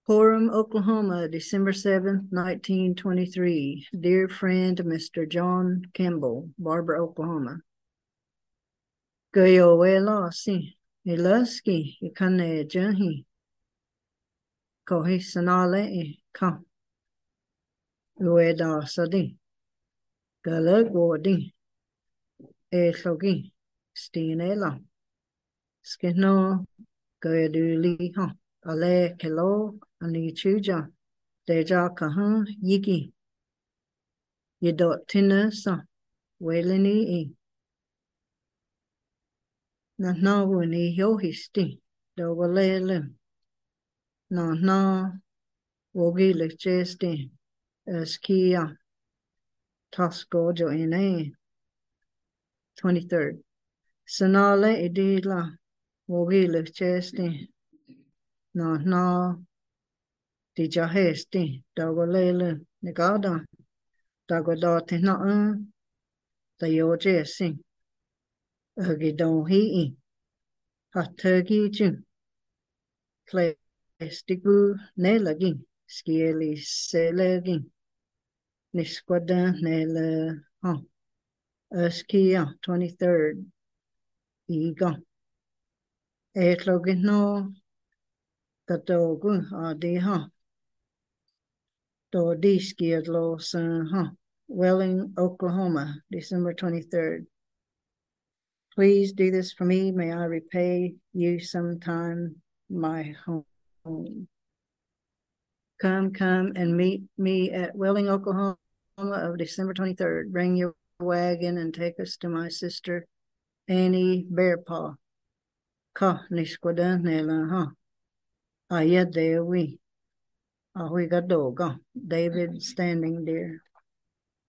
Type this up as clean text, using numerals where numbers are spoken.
Horham, Oklahoma, December 7th, 1923. Dear friend, Mr. John Kimball, Barber, Oklahoma. Goyo si Ilaski, Ikane Jahi, Kohi Sanale, Ka, Ueda Sadi, Galagwadi, Elogi, Stinela, Skino, Goyaduli, Ale Kelo, Ani Chuja, Deja Kahan, Yiki, Yedot Tinasa, Welini, Na wuni yohisti, Dogalele, na Wogile Chesti, Skia, Toscojo in 23rd. Sanale Idila, Wogile Chesti, na Dijahesti, Dogalele, Negada, Dagodati na the Yojesi, Ugidon Hii, Hatagi Jun, Plastiku Nelagi, Skieli Selegi, Nisquada Nele, Skia, 23rd, Iga, Etlogino, Katogu, Adiha, Dodiski at Lawson, Welling, Oklahoma, December 23rd. Please do this for me. May I repay you sometime my home. Come and meet me at Welling, Oklahoma of December 23rd. Bring your wagon and take us to my sister, Annie Bearpaw. Ka nisquada nela, Ayat there we. We got dog. David Standing Deer.